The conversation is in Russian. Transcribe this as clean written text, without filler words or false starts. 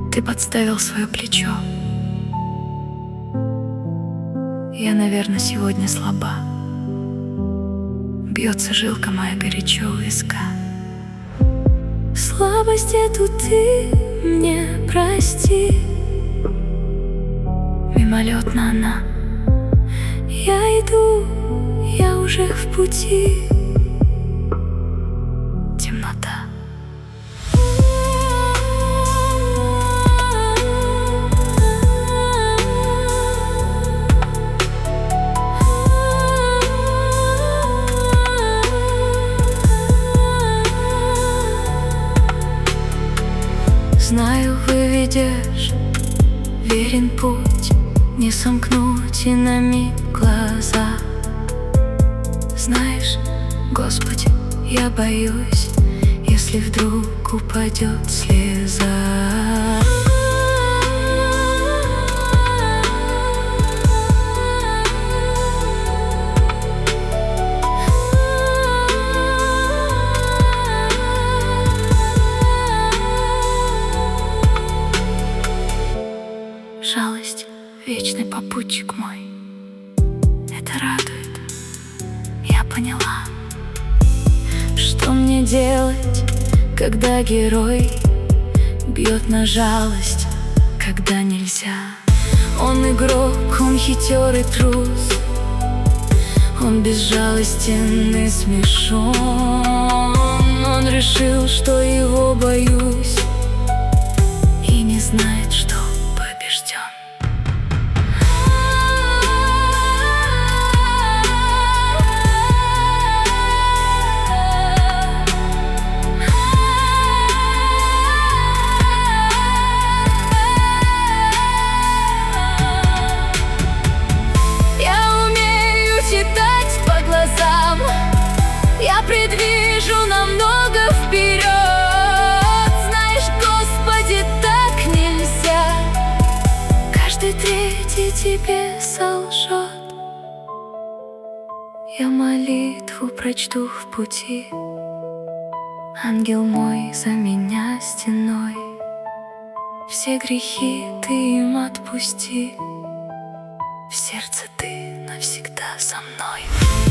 Ты подставил свое плечо. Я, наверное, сегодня слаба. Бьется жилка моя горячо у виска. Слабость эту ты мне прости. Мимолетно она. Я иду, я уже в пути. Темнота. Знаю, выведешь, верен путь, не сомкнуть и на миг глаза. Знаешь, Господи, я боюсь, если вдруг упадет слеза. Жалость — вечный попутчик мой. Это радует, я поняла. Что мне делать, когда герой бьет на жалость, когда нельзя? Он игрок, он хитер и трус, он безжалостен и смешон. Он решил, что его боюсь, и не знает, что побежден. Я предвижу намного вперед. Знаешь, Господи, так нельзя. Каждый третий тебе солжет. Я молитву прочту в пути. Ангел мой, за меня стеной. Все грехи ты им отпусти. В сердце ты навсегда со мной.